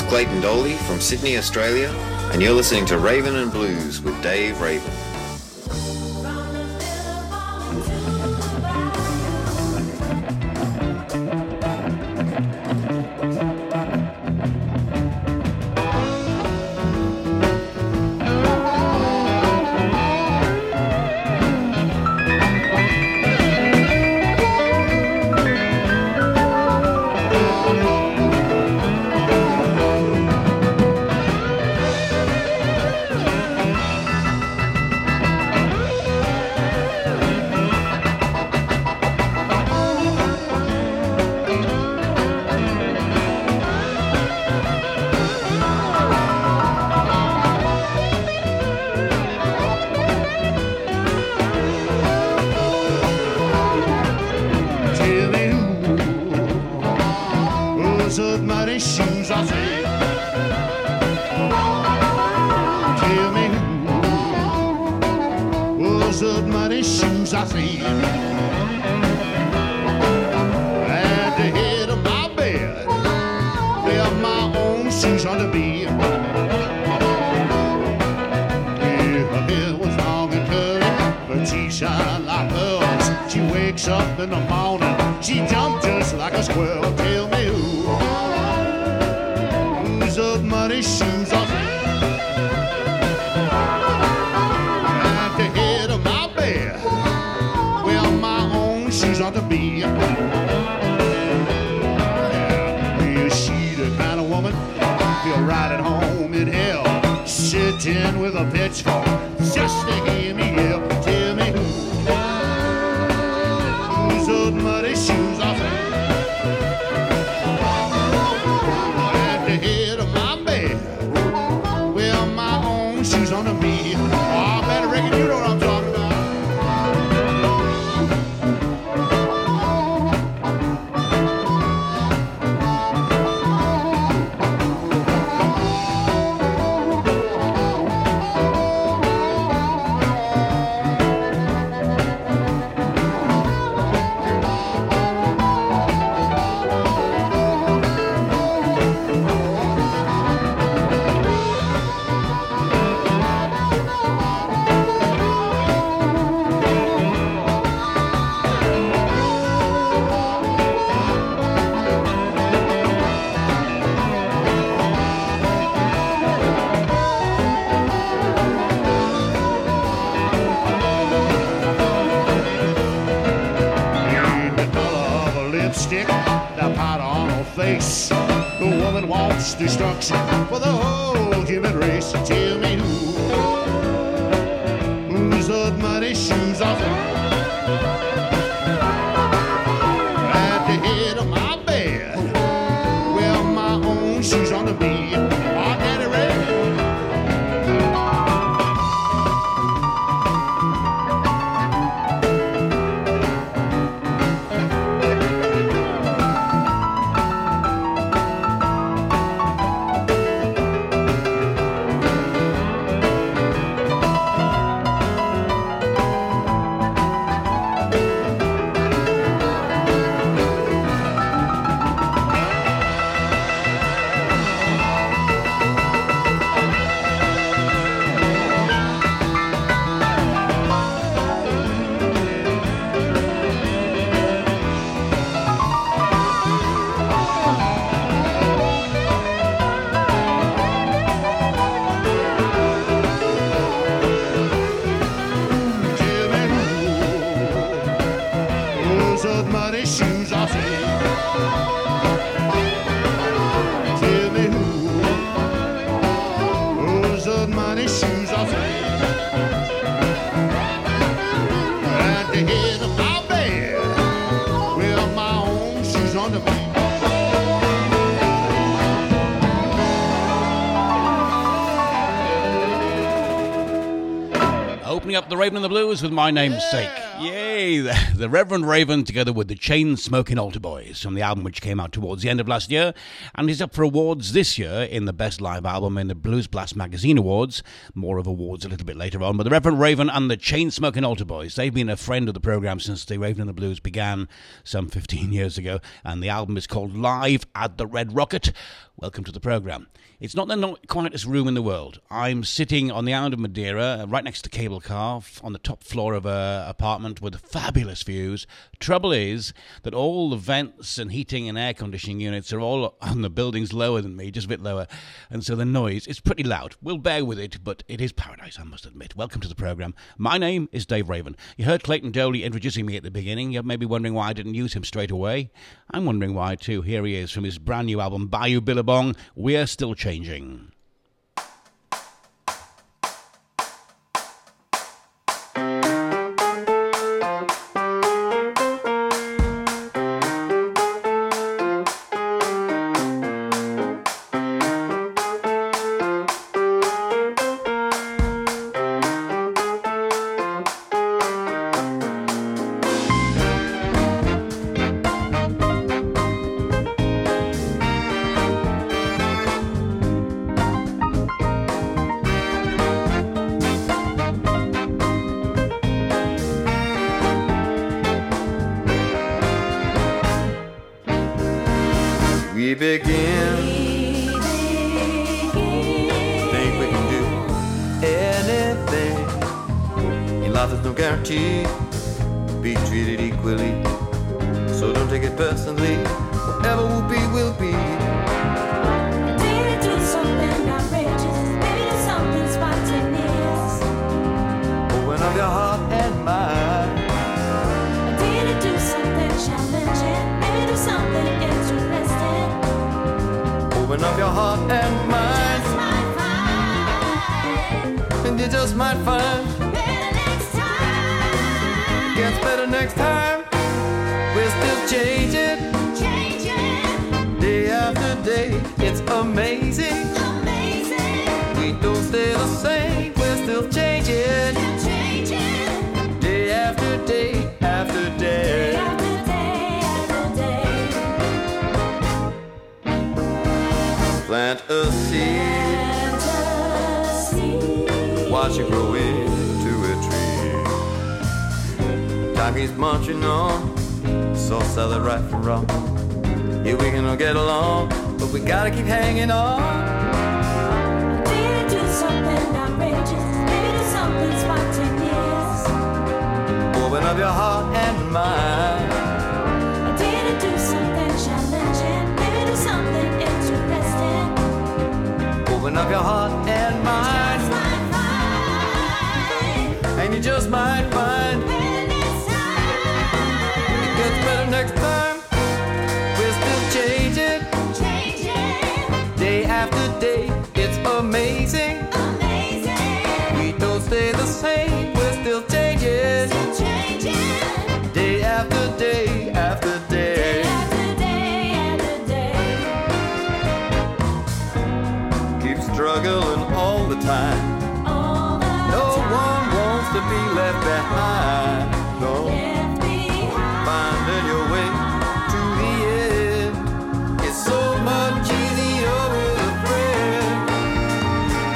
Clayton Doley from Sydney, Australia, and you're listening to Raven and Blues with Dave Raven. Destruction for the whole human race. Tell me whose muddy shoes are at the head of my bed? Well, my own shoes on the bed. Are Daddy ready? Opening up the Raven and the Blues with My Namesake. Yay! The Reverend Raven together with the Chain-Smoking Altar Boys from the album which came out towards the end of last year and is up for awards this year in the Best Live Album in the Blues Blast Magazine Awards. More of awards a little bit later on. But the Reverend Raven and the Chain-Smoking Altar Boys, they've been a friend of the programme since the Raven and the Blues began some 15 years ago, and the album is called Live at the Red Rocket. Welcome to the programme. It's not the quietest room in the world. I'm sitting on the island of Madeira, right next to the cable car, on the top floor of an apartment with fabulous views. Trouble is that all the vents and heating and air conditioning units are all on the buildings lower than me, just a bit lower, and so the noise is pretty loud. We'll bear with it, but it is paradise, I must admit. Welcome to the programme. My name is Dave Raven. You heard Clayton Doley introducing me at the beginning. You're maybe wondering why I didn't use him straight away. I'm wondering why too. Here he is from his brand new album, Bayou Billabong. We're Still Changing. We begin. Think we can do anything. In life there's no guarantee. Be treated equally. So don't take it personally. Whatever will be, will be. Maybe do something outrageous. Maybe do something spontaneous. Open up your heart and mind. Maybe do something challenging. Maybe do something interesting. Open up your heart and mind. Just might find. And you just might find. Better next time. Gets better next time. We're still changing. Changing. Day after day. It's amazing. Amazing. We don't stay the same. We're still changing. Still changing. Day after day after Day day. after day after day. Plant a seed. Fantasy. Watch it grow into a tree. Time keeps marching on. So sell it right from wrong. Yeah, we can all get along, but we gotta keep hanging on. Maybe do something outrageous. Maybe do something spontaneous. Open up your heart and mind. Maybe do something challenging. Maybe do something interesting. Open up your heart and Just mind. might find. And you just might find Better next time. it gets better next time. We're still changing. Changing. Day after day. It's amazing. Amazing. We don't stay the same. We're still changing. Still changing. Day after day after Day day. after day after day. Keep struggling all the time. All the No time. one wants to be left behind. No, Left behind. finding your way to the end. It's so much easier with a friend.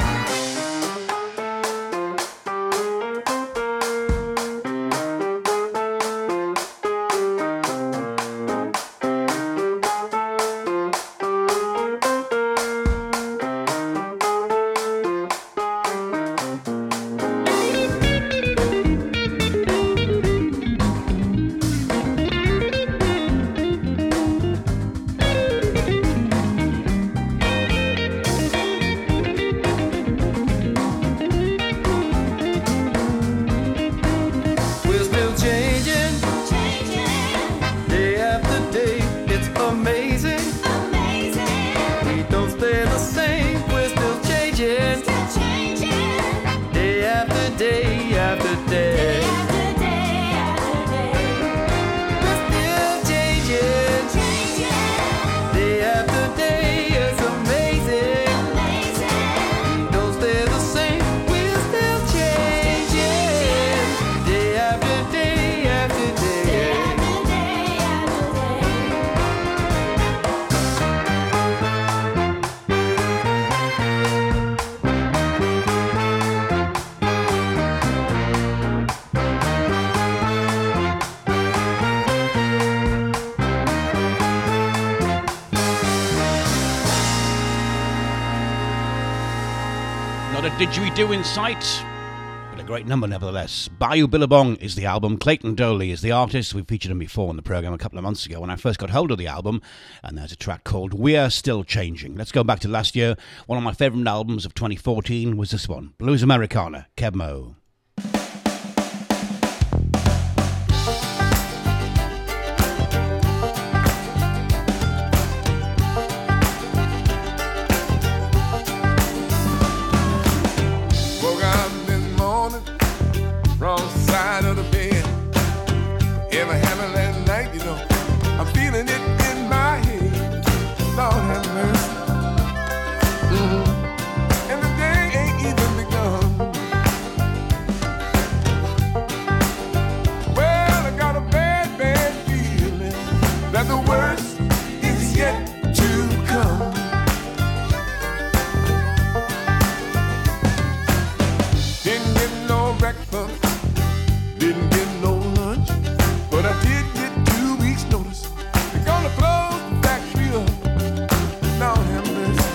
Didgeridoo in sight, but a great number nevertheless. Bayou Billabong is the album. Clayton Doley is the artist. We featured him before in the programme a couple of months ago when I first got hold of the album, and there's a track called We're Still Changing. Let's go back to last year. One of my favourite albums of 2014 was this one, Blues Americana, Keb Mo. Wrong side of the bed. Ever having that night, you know, I'm feeling it in my head. Lord have mercy. And the day ain't even begun. Well, I got a bad, bad feeling that the worst is yet to come. Didn't get no breakfast. Didn't get no lunch, but I did get 2 weeks' notice. They're gonna close the factory up. Lord have mercy.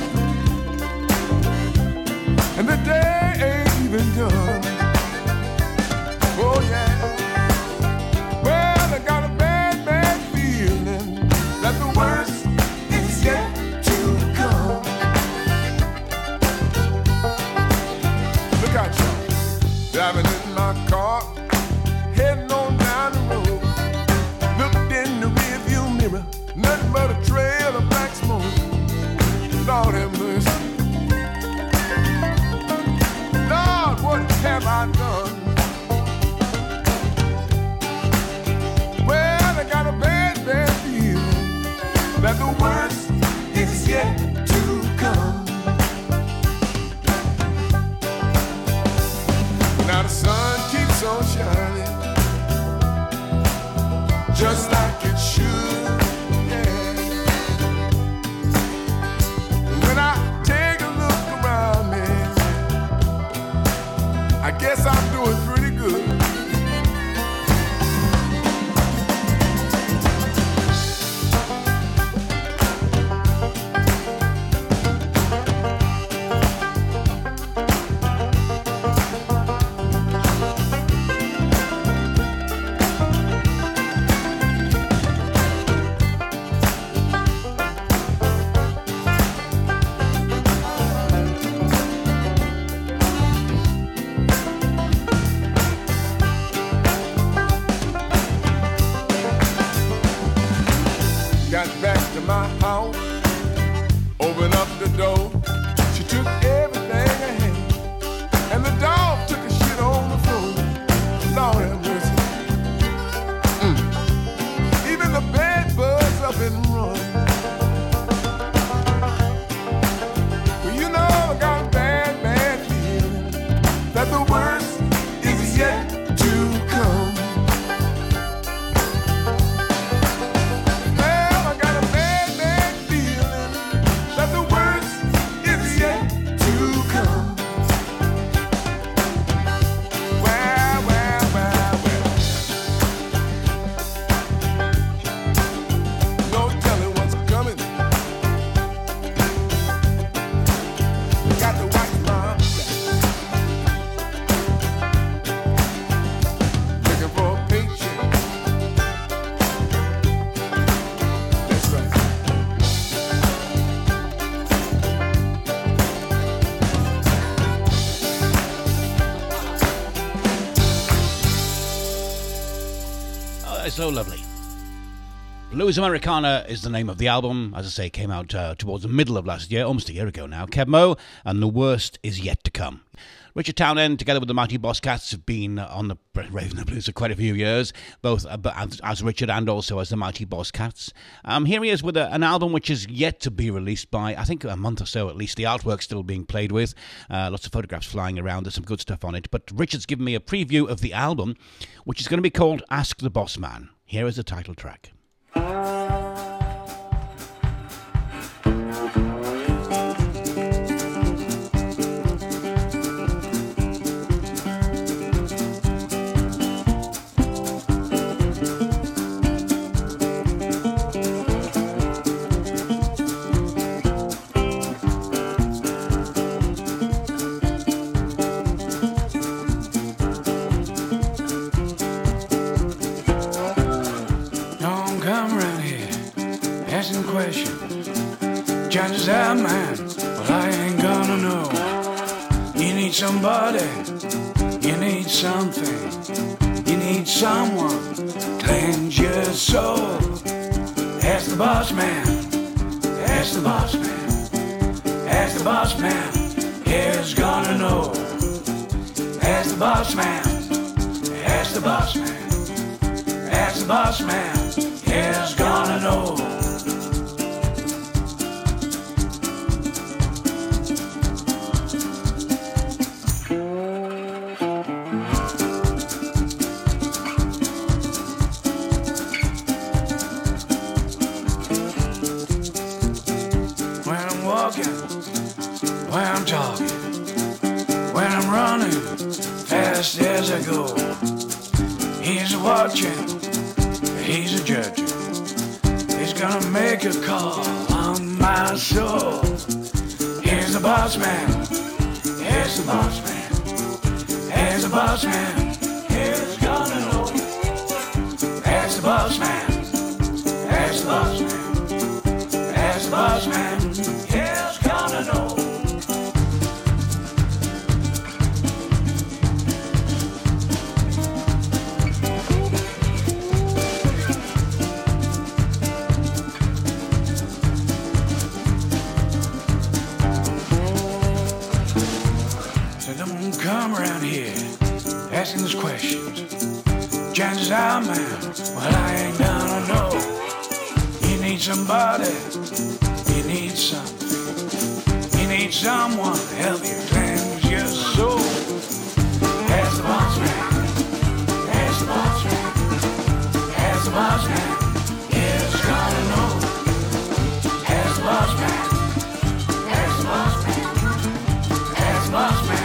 And the day ain't even done. Oh yeah. Well, I got a bad, bad feeling that the worst is yet to come. Look out, y'all. Driving in my car, heading on down the road. Looked in the rearview mirror, nothing but a trail of black smoke. Lord have mercy. Lord, what have I done? Well, I got a bad, bad feeling that the worst is yet to come. Now the sun keeps on shining, just like it should, yeah. When I take a look around me, I guess I'm doing pretty good. Got back to my house, opened up the door. She took everything I had, and the dog took a shit on the floor. Lord have mercy. Even the bed bugs up and run. Well, you know I got a bad, bad feeling that the worst is yet to come. So lovely. Blues Americana is the name of the album. As I say, it came out towards the middle of last year, almost a year ago now. Keb Mo, and The Worst Is Yet to Come. Richard Townend, together with the Mighty Boss Cats, have been on the Raven Blues for quite a few years, both as Richard and also as the Mighty Boss Cats. Here he is with an album which is yet to be released by, I think, a month or so at least. The artwork's still being played with, lots of photographs flying around. There's some good stuff on it. But Richard's given me a preview of the album, which is going to be called Ask the Boss Man. Here is the title track. asking questions. Chances are, man, well, I ain't gonna know. You need somebody, you need something, you need someone to cleanse your soul. Ask the boss man, ask the boss man, ask the boss man, he's gonna know. Ask the boss man, ask the boss man, ask the boss man, he's gonna know. When I'm talking, when I'm running, fast as I go. He's watching, he's a judge. He's gonna make a call on my soul. Here's the boss man, here's the boss man, here's the boss man, he's gonna know. Here's the boss man, here's the boss man, here's the boss man, he's gonna know. Come around here asking us questions. Chances are, man, well, I ain't gonna know. You need somebody, you need something, you need someone to help you cleanse your soul. Ask the boss man, ask the boss man, ask the boss man, he's gonna know. Ask the boss man, ask the boss man, ask the boss man.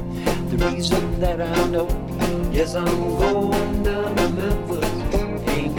Yes, I'm going down to Memphis. Ain't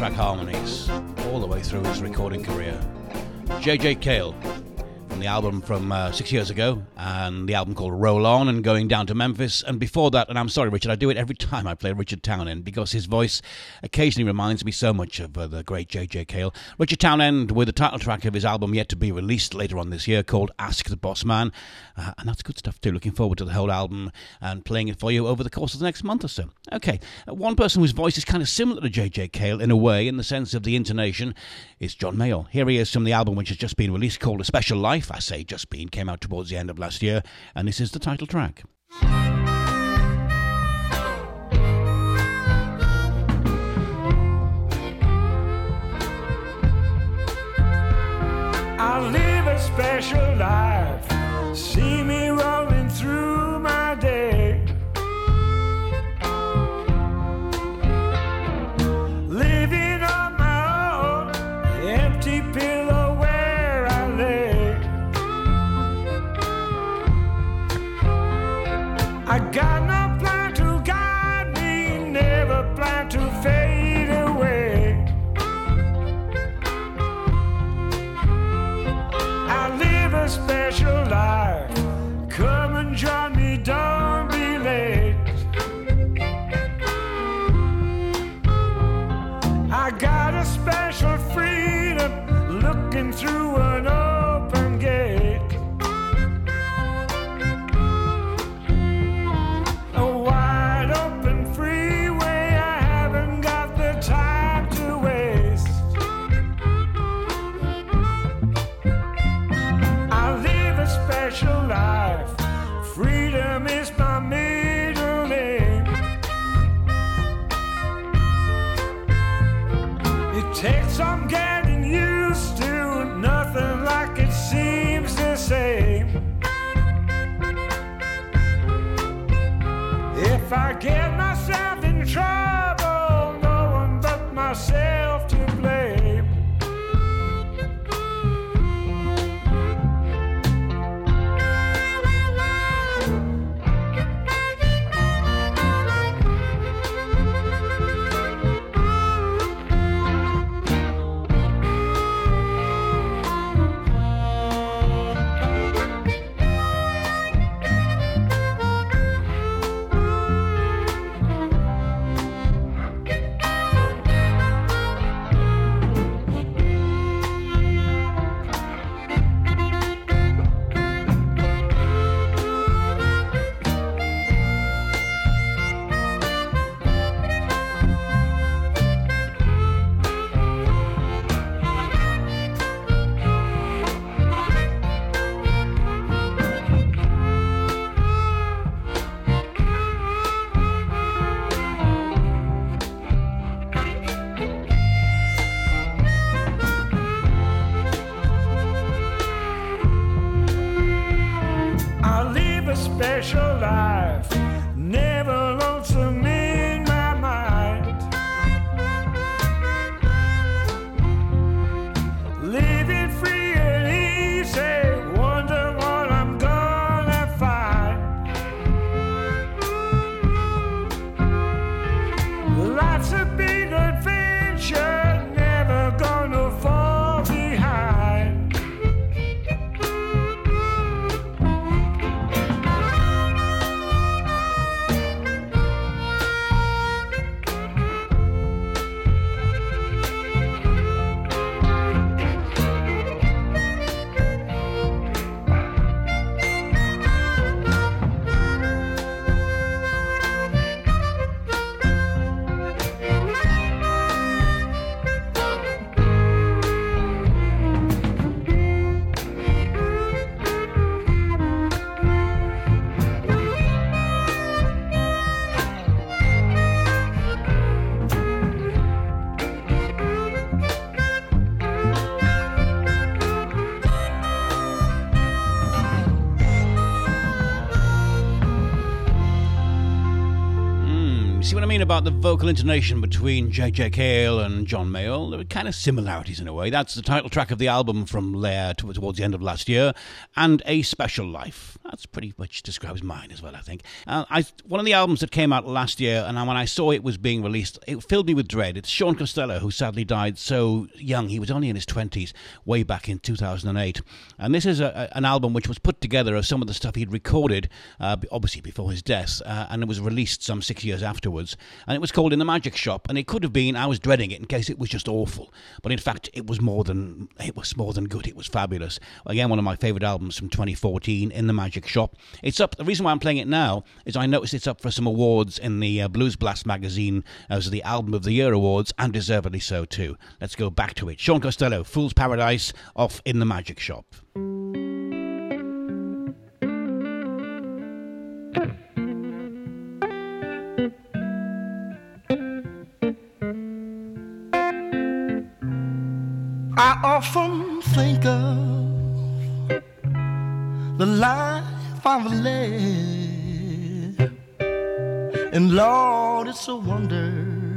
title-track harmonies all the way through his recording career. J.J. Cale, from the album from 6 years ago, and the album called Roll On and Going Down to Memphis. And before that, and I'm sorry, Richard, I do it every time I play Richard Townend because his voice occasionally reminds me so much of the great J.J. Cale. Richard Townend with the title track of his album yet to be released later on this year called Ask the Boss Man. And that's good stuff too. Looking forward to the whole album and playing it for you over the course of the next month or so. Okay, one person whose voice is kind of similar to J.J. Cale in a way, in the sense of the intonation, is John Mayall. Here he is from the album which has just been released called A Special Life. I say just been, came out towards the end of last year, and this is the title track. I live a special life. See me rolling through my day. Living on my own, empty pillow where I lay. I got no plan to guide me, never plan to fade away. I live a special life. Come and join me, don't be late. I got a special freedom looking through an open gate. A wide open freeway, I haven't got the time to waste. I live a special life. Freedom is my middle name. It takes some getting used to, nothing like it seems the same. If I get myself in trouble, no one but myself to blame. about the vocal intonation between J.J. Cale and John Mayall. There were kind of similarities in a way. That's the title track of the album from Lair towards the end of last year, and A Special Life. That's pretty much describes mine as well, I think. One of the albums that came out last year, and when I saw it was being released, it filled me with dread. It's Sean Costello, who sadly died so young. He was only in his 20s, way back in 2008. And this is an album which was put together of some of the stuff he'd recorded, obviously before his death, and it was released some 6 years afterwards. And it was called In the Magic Shop, and it could have been, I was dreading it in case it was just awful. But in fact, it was more than good. It was fabulous. Again, one of my favourite albums from 2014, In the Magic Shop. It's up. The reason why I'm playing it now is I noticed it's up for some awards in the Blues Blast magazine as the Album of the Year awards, and deservedly so too. Let's go back to it. Sean Costello, Fool's Paradise, off In the Magic Shop. I often think of the life I've led, and Lord, it's a wonder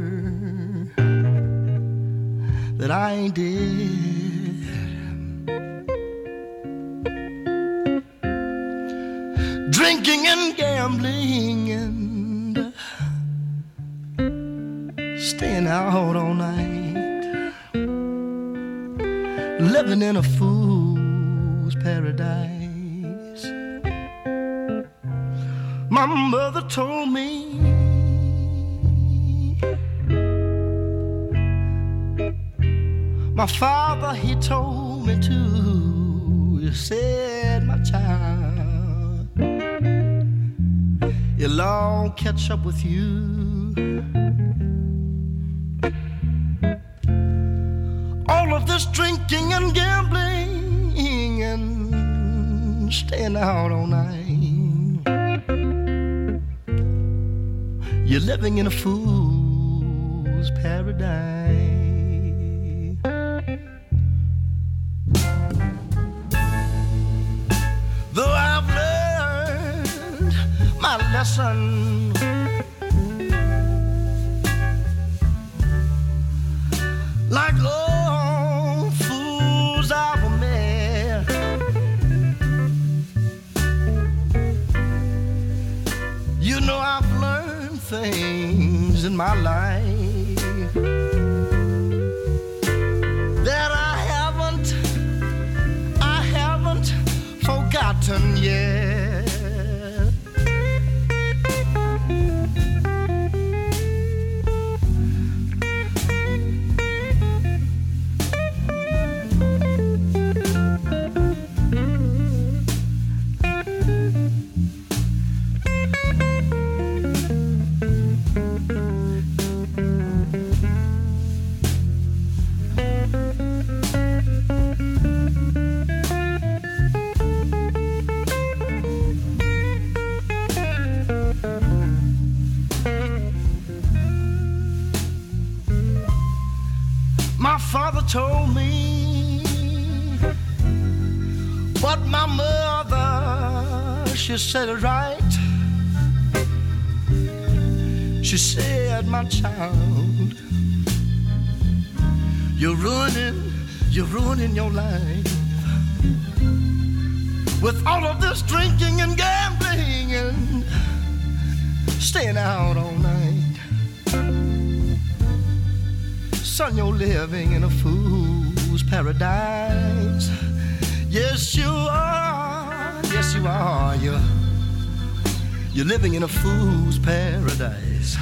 that I ain't dead. Drinking and gambling and staying out all night, living in a fool's paradise. My mother told me my father, he told me too. He said, my child, it'll all catch up with you. All of this drinking and gambling and staying out all night, you're living in a fool's paradise. Though I've learned my lesson, like old fools I've met, you know I've learned things in my life that I haven't forgotten yet. My father told me, but my mother, she said it right. She said, my child, you're ruining your life with all of this drinking and gambling and staying out all night. Son, you're living in a fool's paradise. Yes, you are. Yes, you are. You're living in a fool's paradise.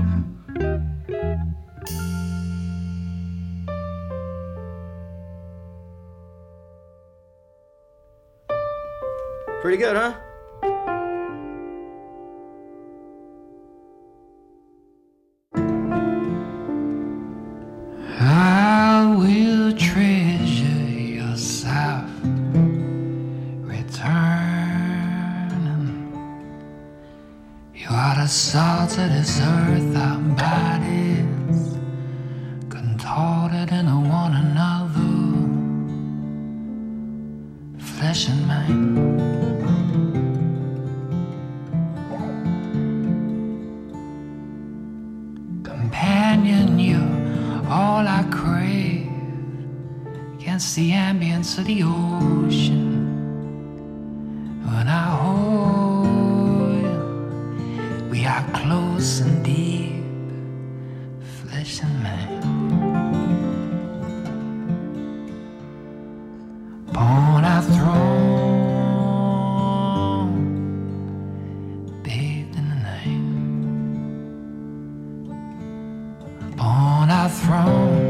Pretty good, huh? I will treasure your soft returning. You are the salt of this earth, our bodies contorted into one another, flesh and mind. It's the ambience of the ocean when I hold you. We are close and deep, flesh and mind. Upon our throne, bathed in the night. Upon our throne.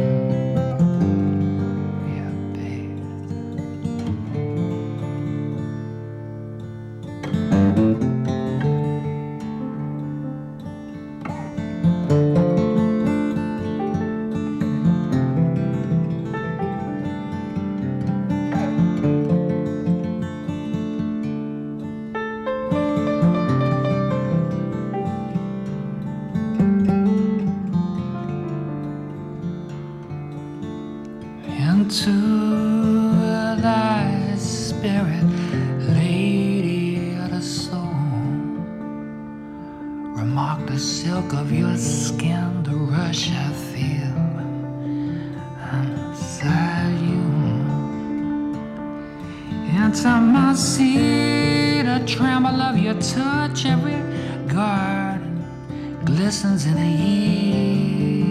Into thy spirit, lady of the soul, remark the silk of your skin, the rush I feel inside you. Into my seat, a tremble of your touch, every garden glistens in the year.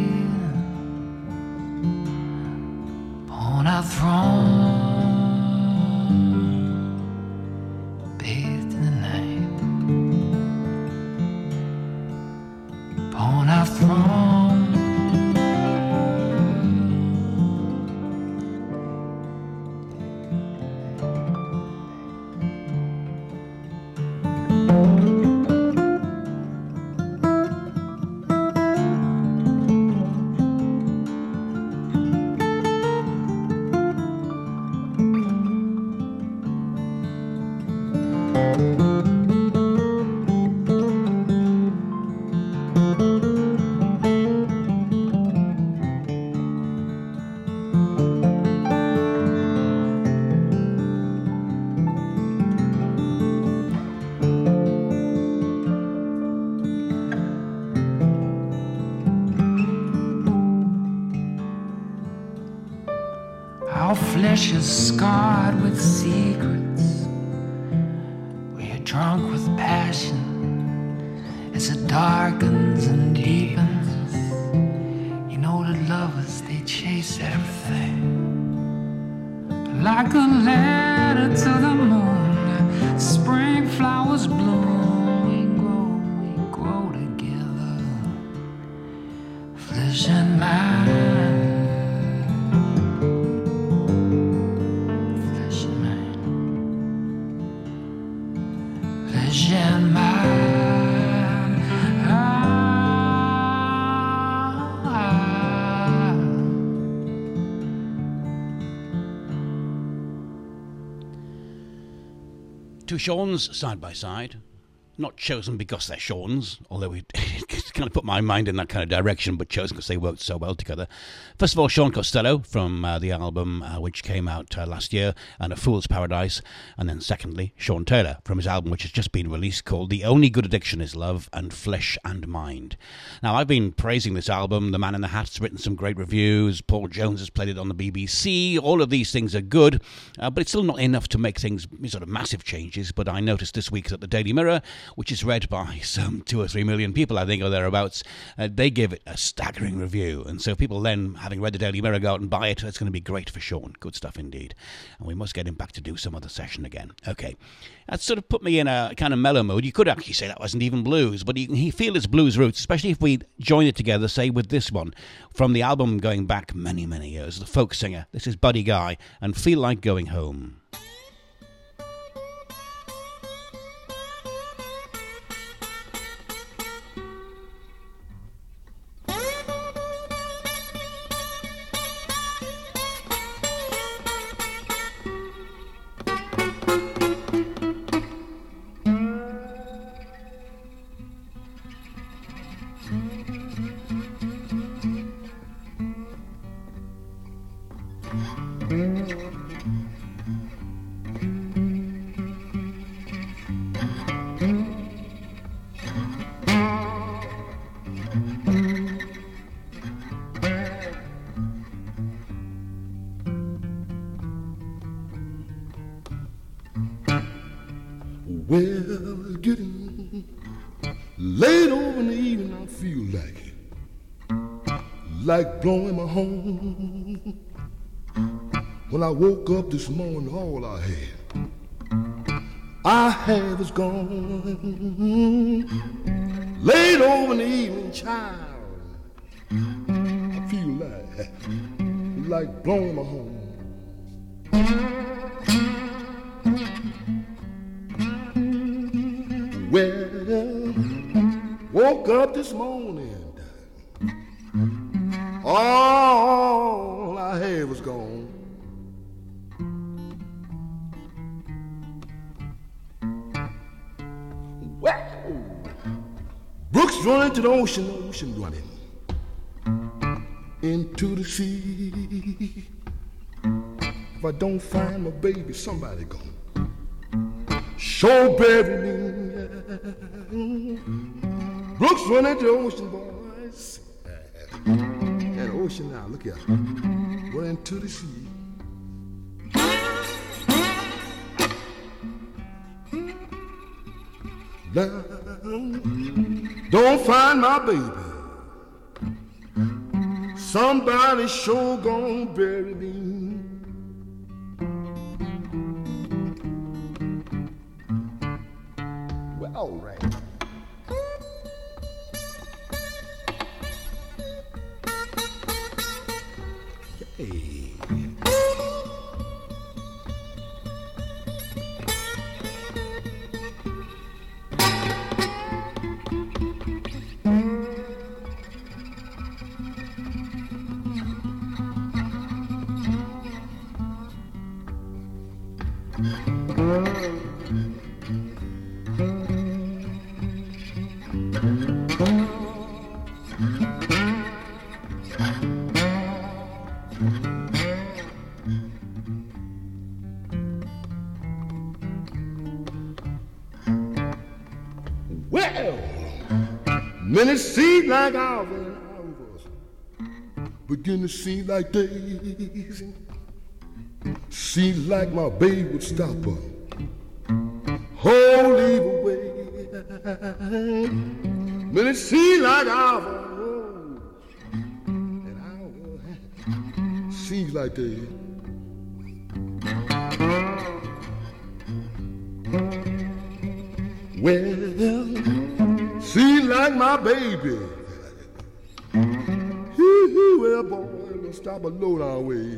On our throne, bathed in the night. Upon our throne. Our flesh is scarred with secrets. We are drunk with passion as it darkens and deepens. You know the lovers, they chase everything. Like a ladder to the moon, spring flowers bloom. We grow together, flesh and mind. And mine, Two Shawns side by side. Not chosen because they're Shawns, although it kind of put my mind in that kind of direction, but chosen because they worked so well together. First of all, Sean Costello from the album which came out last year, and A Fool's Paradise. And then secondly, Sean Taylor from his album which has just been released called The Only Good Addiction Is Love and Flesh and Mind. Now, I've been praising this album. The Man in the Hat's written some great reviews. Paul Jones has played it on the BBC. All of these things are good, but it's still not enough to make things sort of massive changes. But I noticed this week that the Daily Mirror, which is read by some 2 or 3 million people, I think, or thereabouts, they give it a staggering review. And so people then, having read the Daily Mirror, go out and buy it. It's going to be great for Sean. Good stuff indeed. And we must get him back to do some other session again. Okay. That sort of put me in a kind of mellow mood. You could actually say that wasn't even blues, but you can feel its blues roots, especially if we join it together, say, with this one, from the album going back many, many years, The Folk Singer. This is Buddy Guy, and Feel Like Going Home. Well, it's getting late over in the evening. I feel like blowing my horn. When I woke up this morning, all I had was gone. Late over in the evening, child, I feel like blowing my horn. Well, woke up this morning, all I had was gone. Well, Brooks running to the ocean, ocean running into the sea. If I don't find my baby, somebody gonna sure bury me. Brooks running to the ocean, boys. And the ocean now, look here, running to the sea. Now, don't find my baby. Somebody sure gonna bury me. Well, all right. Hey. Well, many seem like hours, begin to seem like days. Seem like my baby would stop her, whole leave away. Many seem like hours, and hours seems like days. Well, seems like my baby. Well, boy, we'll stop a low down way.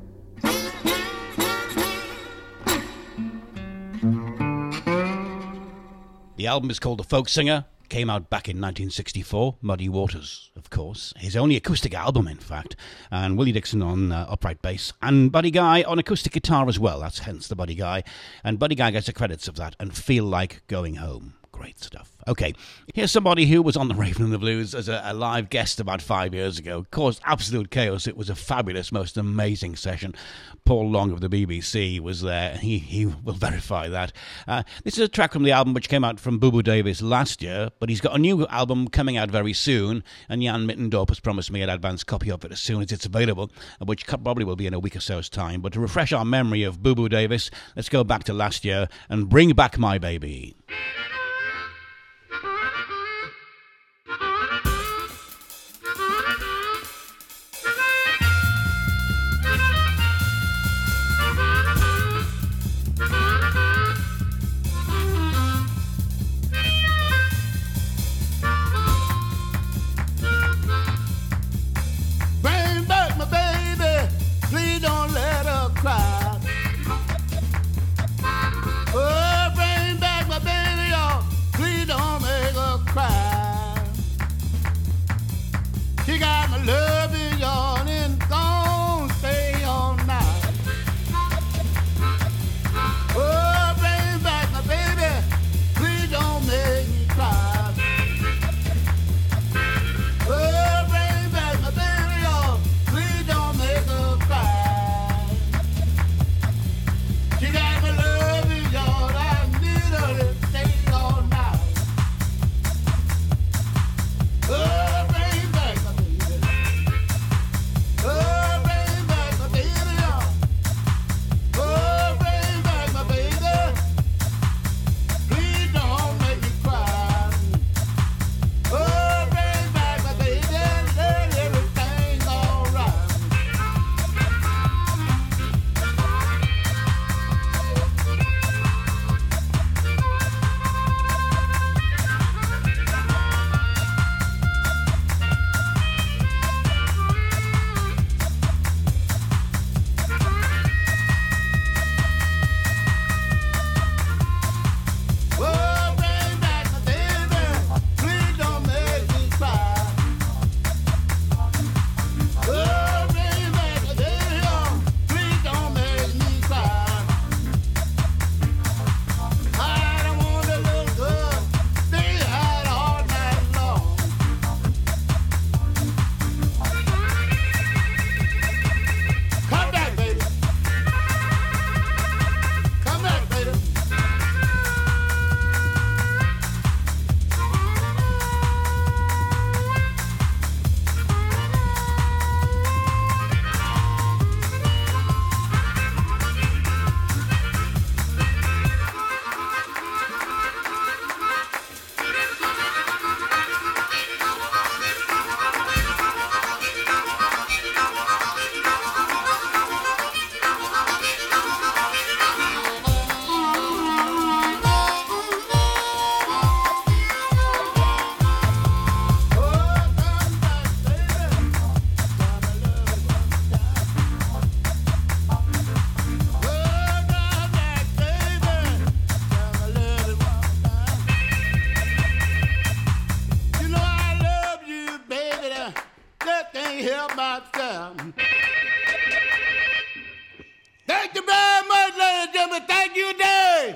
The album is called The Folk Singer. Came out back in 1964. Muddy Waters, of course. His only acoustic album, in fact. And Willie Dixon on upright bass. And Buddy Guy on acoustic guitar as well. That's hence the Buddy Guy. And Buddy Guy gets the credits of that. And Feel Like Going Home. Great stuff. Okay, here's somebody who was on the Raven and the Blues as a live guest about 5 years ago. Caused absolute chaos. It was a fabulous, most amazing session. Paul Long of the BBC was there. He will verify that. This is a track from the album which came out from Boo Boo Davis last year, but he's got a new album coming out very soon, and Jan Mittendorp has promised me an advance copy of it as soon as it's available, which probably will be in a week or so's time. But to refresh our memory of Boo Boo Davis, let's go back to last year and Bring Back My Baby. Oh, bring back my baby, y'all.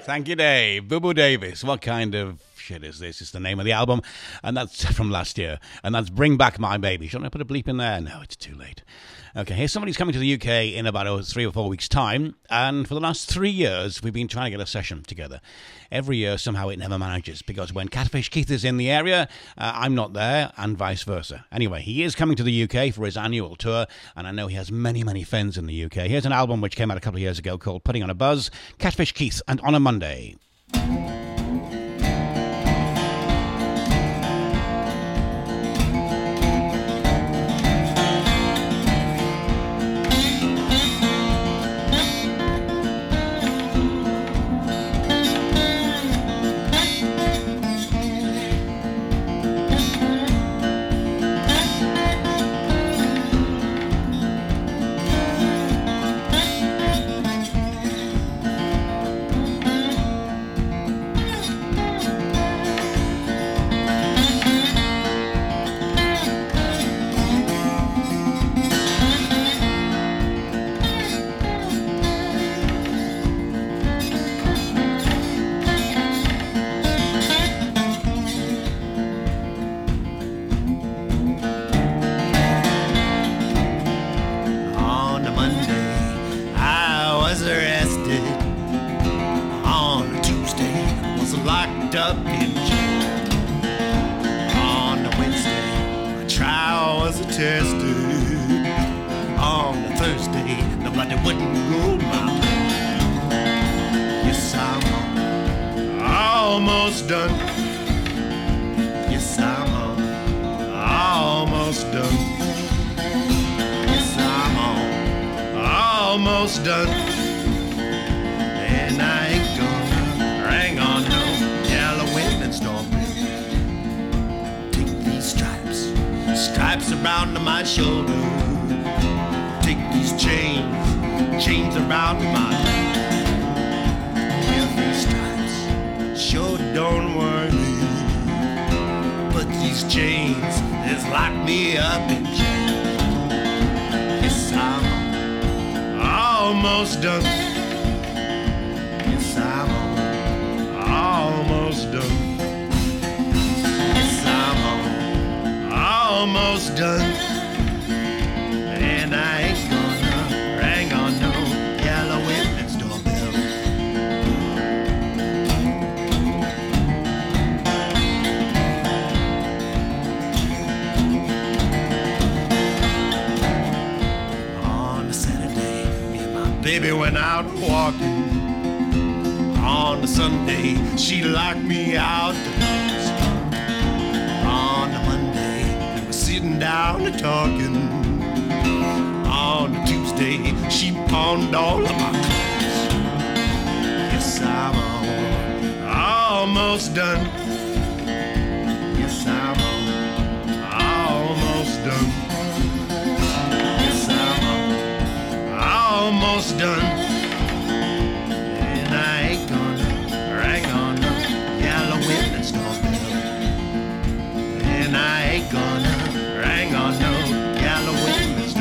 Thank you, Dave. Boo Boo Davis. What kind of shit is this? It's the name of the album, and that's from last year. And that's Bring Back My Baby. Shouldn't I put a bleep in there? No, it's too late. Okay, here's somebody who's coming to the UK in about 3 or 4 weeks' time, and for the last 3 years, we've been trying to get a session together. Every year, somehow, it never manages, because when Catfish Keith is in the area, I'm not there, and vice versa. Anyway, he is coming to the UK for his annual tour, and I know he has many, many friends in the UK. Here's an album which came out a couple of years ago called Putting on a Buzz, Catfish Keith, and On a Monday. Baby went out walking. On a Sunday, she locked me out the house. On a Monday, we were sitting down and talking. On a Tuesday, she pawned all of my clothes. Yes, I'm almost done. Yes, I'm almost done. Almost done, and I ain't gonna ring on no yellow witness doorbell, and I ain't gonna ring on no yellow witness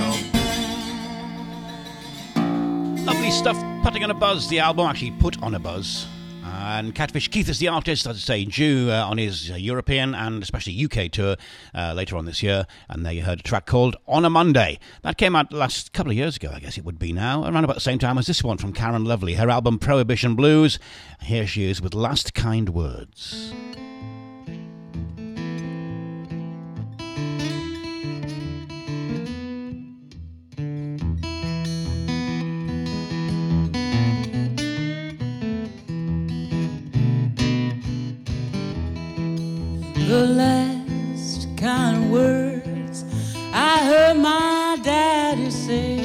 doorbell. Lovely stuff. Putting on a Buzz, the album actually put on a buzz. And Catfish Keith is the artist, as I say, due on his European and especially UK tour later on this year. And there you heard a track called On a Monday. That came out last couple of years ago, I guess it would be now, around about the same time as this one from Karen Lovely, her album Prohibition Blues. Here she is with Last Kind Words. The last kind of words I heard my daddy say.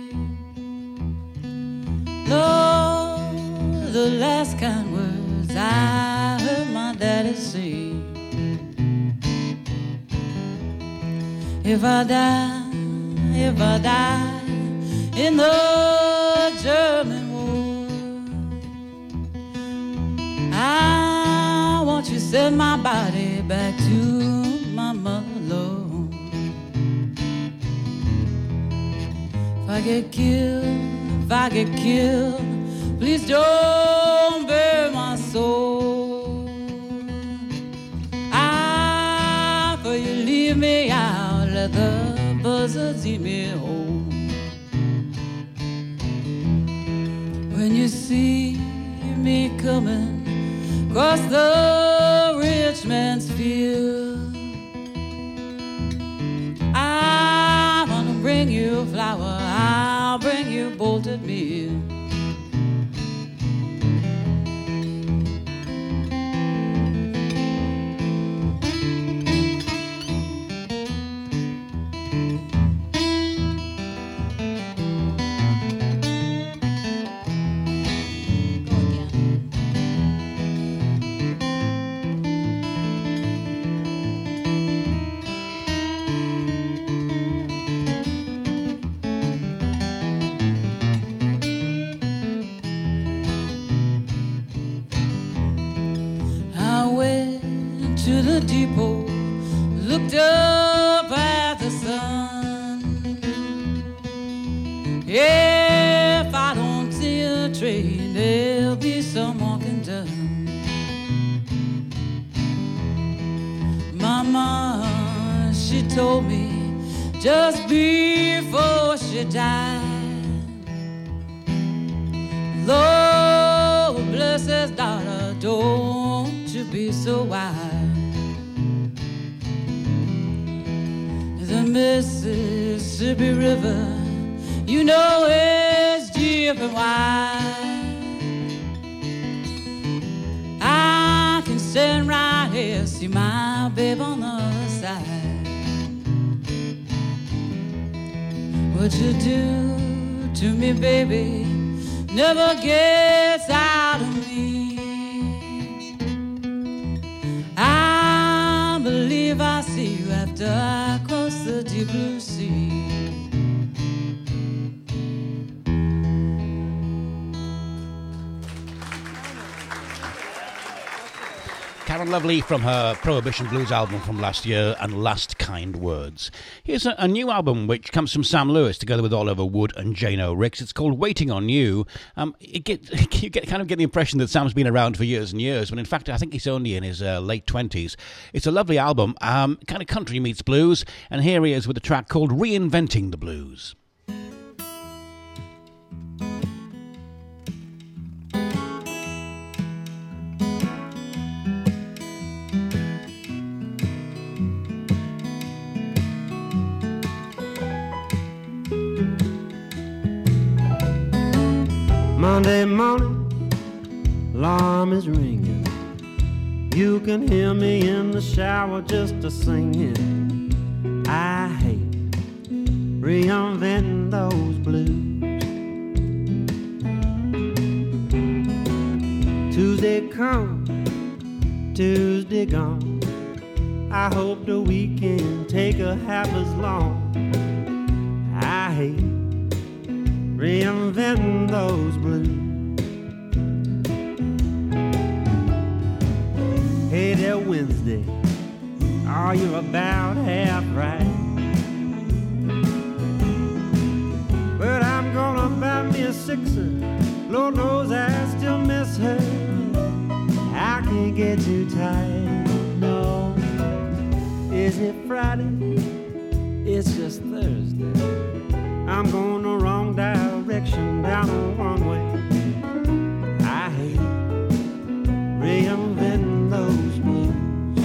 Lord, the last kind of words I heard my daddy say. If I die in the German war, I want you to send my body back to my mother, Lord. If I get killed, please don't bury my soul. For you leave me out, let the buzzards eat me whole. When you see me coming across the rich man's field, I wanna bring you a flower, I'll bring you bolted meal. To the depot, looked up at the sun. If I don't see a train, there'll be some walking done. Mama, she told me just before she died, Lord bless his daughter, don't you be so wide. The Mississippi River, you know it's deep and wide. I can stand right here, see my babe on the other side. What you do to me, baby, never gets out of me. I believe I see you after I cross the deep blue sea. Karen Lovely from her Prohibition Blues album from last year and Last Kind Words. Here's a new album which comes from Sam Lewis together with Oliver Wood and Jane O'Ricks. It's called Waiting on You. You get the impression that Sam's been around for years and years, when in fact I think he's only in his late 20s. It's a lovely album, kind of country meets blues, and here he is with a track called Reinventing the Blues. Monday morning, alarm is ringing. You can hear me in the shower just a-singing. I hate reinventing those blues. Tuesday come, Tuesday gone. I hope the weekend take a half as long. I hate reinventing those blues. Hey there, Wednesday, are you about half right? But I'm gonna buy me a sixer. Lord knows I still miss her. I can't get too tired, no. Is it Friday? It's just Thursday. I'm going the wrong direction down a one-way. I hate reinventing those blues.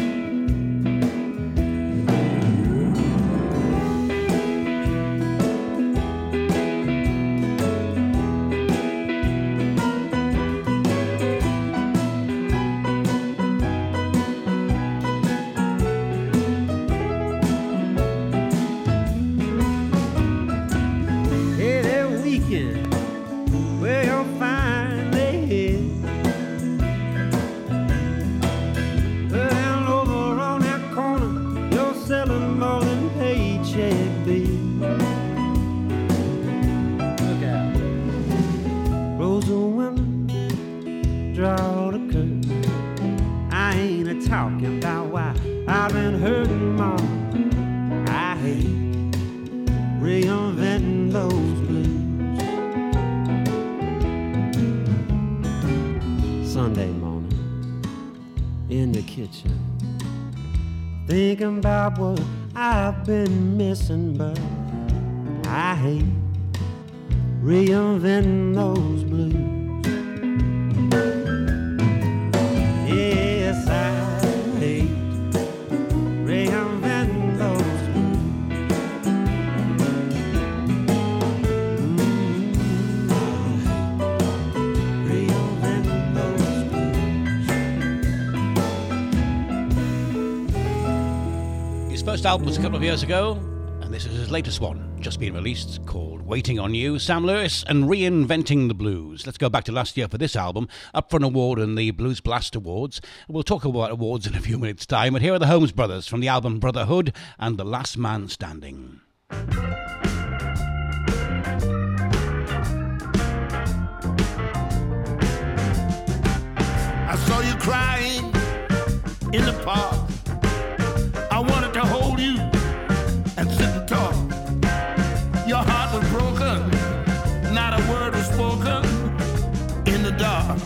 Where you'll find a head. Well, down over on that corner, you're selling more than paycheck bills. Look out. Close the window, draw the curtain. I ain't a-talking about why I've been hurting more. I hate reinventing those blues. Sunday morning, kitchen, thinking about what I've been missing, but I hate reinventing those blues. Yes, I hate reinventing those blues. Reinventing those blues. His first album was a couple of years ago, and this is his latest one, just been released, called Waiting on You. Sam Lewis and Reinventing the Blues. Let's go back to last year for this album, up for an award in the Blues Blast Awards. We'll talk about awards in a few minutes' time, but here are the Holmes Brothers from the album Brotherhood and The Last Man Standing. I saw you crying in the park. I wanted to hold you and sit and talk. Your heart was broken, not a word was spoken in the dark.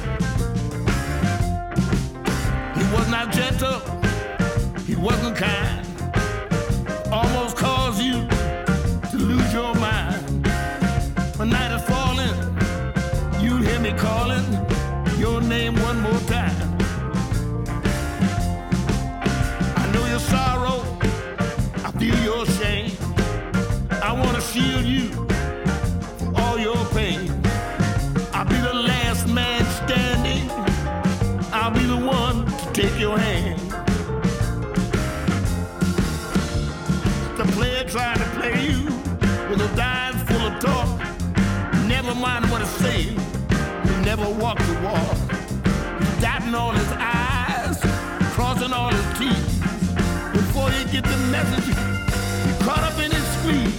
He was not gentle, he wasn't kind. Almost caused you to lose your mind. When night is falling, you'd hear me calling your name one more time. I know your sorrow, I feel your shame. I want to shield you from all your pain. I'll be the last man standing. I'll be the one to take your hand. The player trying to play you with a dime full of talk. Never mind what it's saying. He never walked the walk. He's dotting all his I's, crossing all his T's. Before you get the message, you caught up in his squeeze.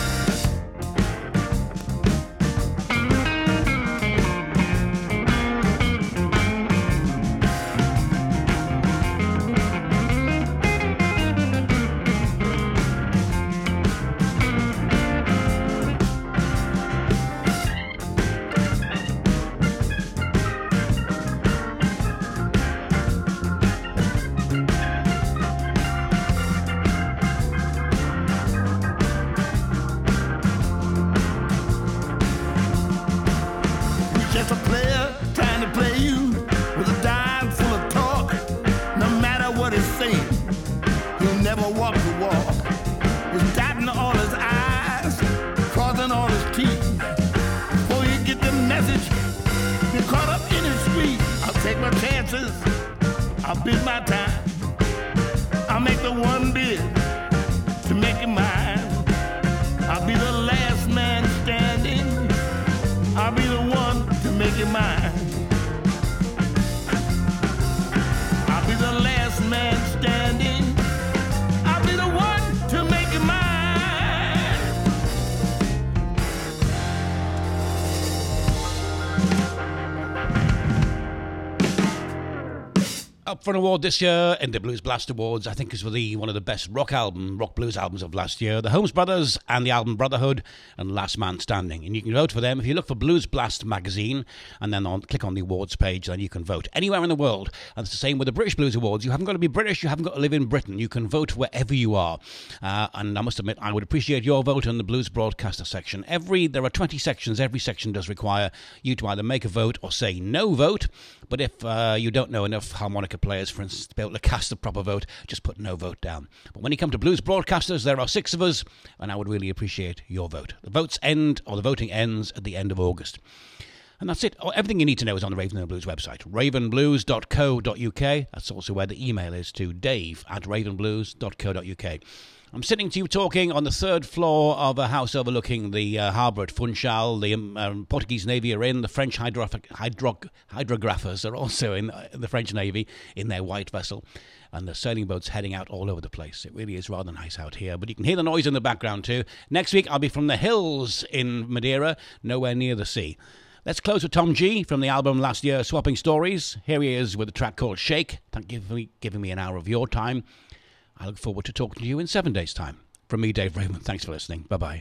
Just a player trying to play you with a dime full of talk. No matter what he's saying, he'll never walk the walk. He's dotting all his I's, crossing all his T's. Before you get the message, you're caught up in his squeeze. I'll take my chances, I'll bid my time. I'll make the one bid to make it mine. I'll be the last man standing. I'll be the one to make it mine. I'll be the last man standing. I'll be the one to make it mine. Up for an award this year in the Blues Blast Awards, I think is for one of the best rock blues albums of last year. The Holmes Brothers and the album Brotherhood and Last Man Standing. And you can vote for them if you look for Blues Blast magazine and then click on the awards page, then you can vote anywhere in the world. And it's the same with the British Blues Awards. You haven't got to be British, you haven't got to live in Britain. You can vote wherever you are. And I must admit, I would appreciate your vote in the Blues Broadcaster section. There are 20 sections. Every section does require you to either make a vote or say no vote. But if you don't know enough harmonica players, for instance, to be able to cast a proper vote, just put no vote down. But when you come to Blues Broadcasters, there are 6 of us, and I would really appreciate your vote. The voting ends at the end of August. And that's it. Everything you need to know is on the Raven and Blues website, ravenblues.co.uk. That's also where the email is to dave@ravenblues.co.uk. I'm sitting to you talking on the 3rd floor of a house overlooking the harbour at Funchal. The Portuguese Navy are in. The French hydrographers are also in the French Navy in their white vessel. And the sailing boats heading out all over the place. It really is rather nice out here. But you can hear the noise in the background too. Next week I'll be from the hills in Madeira, nowhere near the sea. Let's close with Tom G from the album last year, Swapping Stories. Here he is with a track called Shake. Thank you for giving me an hour of your time. I look forward to talking to you in 7 days' time. From me, Dave Raymond, thanks for listening. Bye-bye.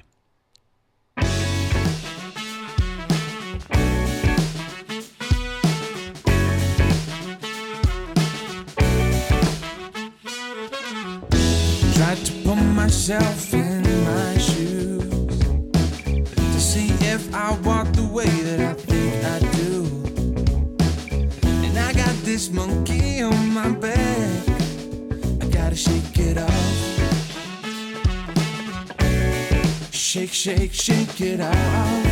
yourself in my shoes to see if I walk the way that I think I do. And I got this monkey on my back, I gotta shake it off. Shake, shake, shake it off.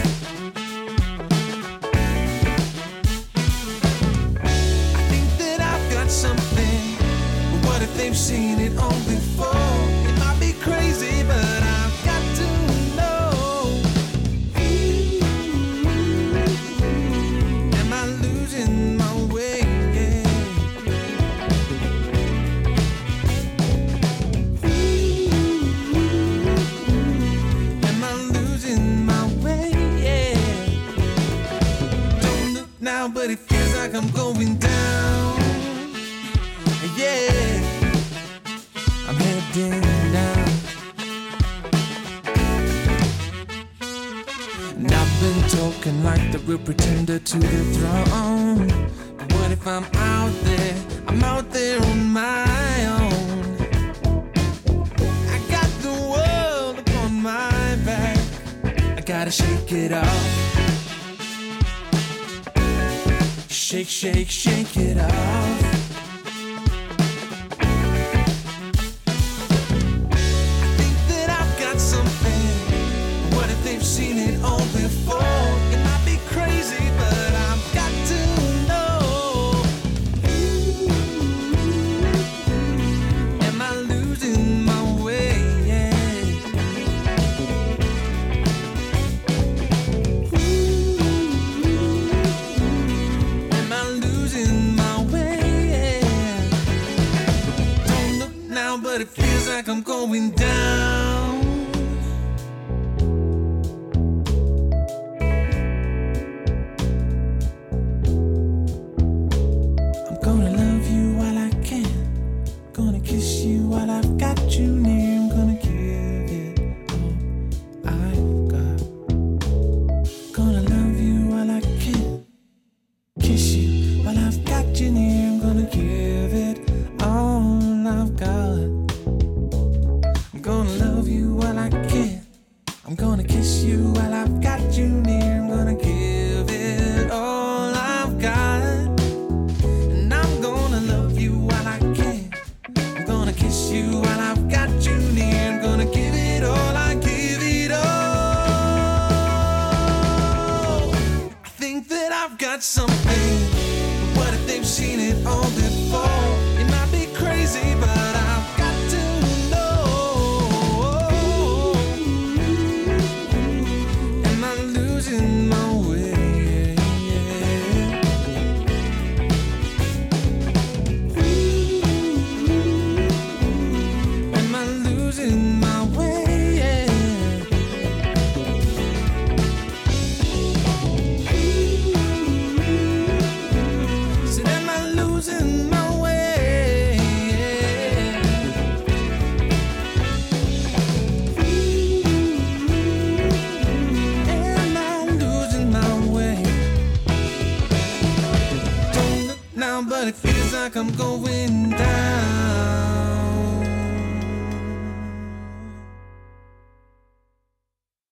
I think that I've got something, but what if they've seen it all before? It might be crazy, but I've got to know. Am I losing my way? Am I losing my way? Don't look now, but it feels like I'm going down. Yeah, I'm heading down. And I've been talking like the real pretender to the throne. But what if I'm out there? I'm out there on my own. I got the world upon my back, I gotta shake it off. Shake, shake, shake it off. They've seen it all before. It might be crazy, but I've got to know. Am I losing my way? Am I losing my way? Don't look now, but it feels like I'm going down. But it feels like I'm going down.